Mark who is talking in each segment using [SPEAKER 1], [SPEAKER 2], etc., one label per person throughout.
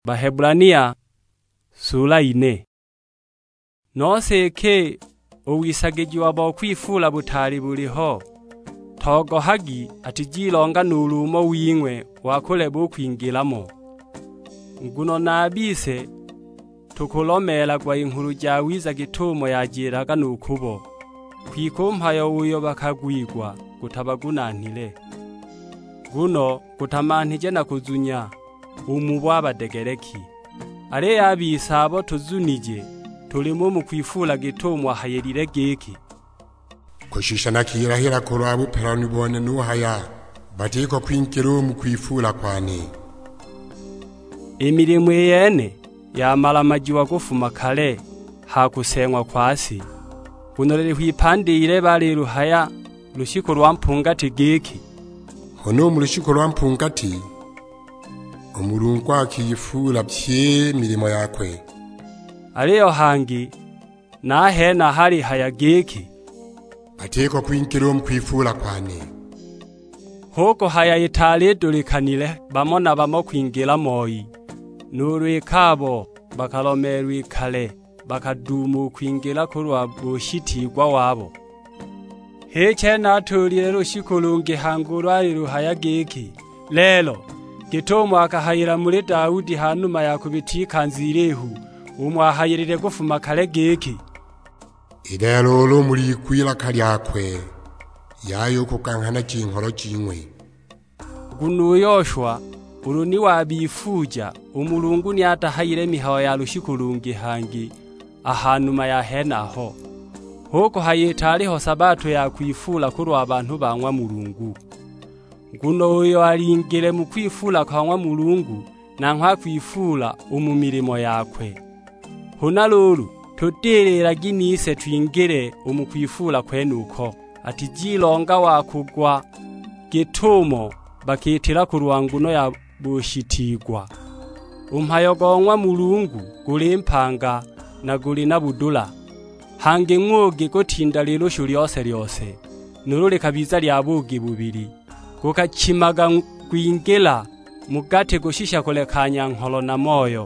[SPEAKER 1] Bahebrania sura 4. Noseke uwisageji wabo kwifula butali buliho togo hagi atijilonga nulumo wingwe wakule bukwingilamo nguno nabise tukulomela kwa inkuru jawiza gitumo yajiraga nukubo kwikumpayo uyo bakagwigwa gutabagunantile guno gutamantije nakuzunya umubwa badegereki ale yabisabo tuzunije tulimo mu kwifula gitumo hayerire geki
[SPEAKER 2] kushisha nakirahira kurabu perani bone nuhaya batiko kwinkiro mu kwifula kwane
[SPEAKER 1] imirimo yene yamala majiwa gufuma kale hakusengwa kwasi kunorere hwipandire bali ruhaya rushiko rwampungati geki
[SPEAKER 2] hono mu rushiko rwampungati umurungu akiyifula bye mirimo yakwe
[SPEAKER 1] aliyo hangi nahena hari hayageki
[SPEAKER 2] ateko kwinkiro mu kwifula kwane
[SPEAKER 1] hoko haya itali dulikanile bamona bamo kwingila moyi nuru ikabo bakalomerwi kale bakadumu kwingila kurwa bushitigwa wabo heche natulire rushikulungi hangurwa ruhayageki lelo gitumo akahayira muri Daudi hanuma yakubitika nzirehu umwahayirire gufuma kale geki
[SPEAKER 2] idalolo muri kwila kalyakwe yayo kukankana kinkoro kimwe
[SPEAKER 1] gunu Yoshua uruni wabifuja umulungu ni atahayire mihawa ya rushikulungi hangi ahanuma ya henaho hoko hayitaliho sabato ya kwifula kurwa abantu banywa mulungu nguno uyo alingire mu kwifula kwa mulungu na nkwa kwifula umumirimo yakwe honalulu tutirira ginise twingire umukwifula kwenuko ati jilonga wakugwa gitumo bakitira ku rwanguno ya bushitigwa umhayogongwa mulungu guli mpanga na guli na budula hange nwoge gotinda lero shuryose ryose nurule kabiza lyabugi bubiri kukachimaga kwingela mugate gushisha kolekanya nkolo na moyo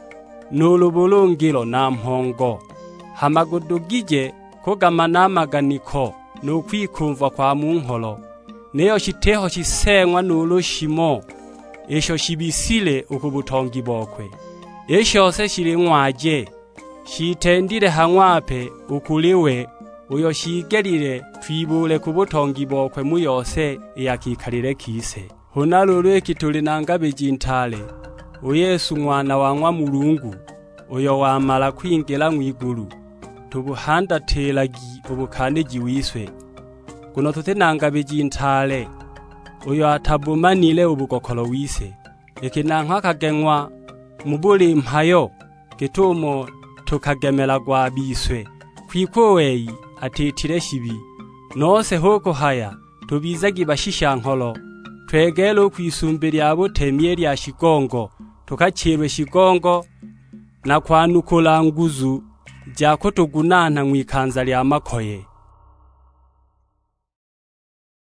[SPEAKER 1] nulubulungilo na mhongo hamagudugije kogamanamaganiko nukwikumva kwa munholo neyo shiteho shisengwa nulushimo esho shibisile ukubutongi bokwe esho se shirimwaje shitendire hangwape ukuliwe uyo shigerire twibule kubutongi bokwe muyose yakikalire kise honalulwe kitulinanga bijintale uyesu mwana wa mulungu uyo wamala kwingela mwiguru tubuhanda telagi ubukaniji wiswe kuno tutenanga bijintale uyo atabumanile ubukokolo wise ekinanka kagengwa mubuli mpayo gitumo tukagemela gwa biswe kwikoweyi atitire shibi nose hoko haya tubizagi bashisha nkolo twegelo kwisumbira abo temye lya shigongo tukachirwe shigongo na kwanukula nguzu jako tugunana mwikanza lya makoye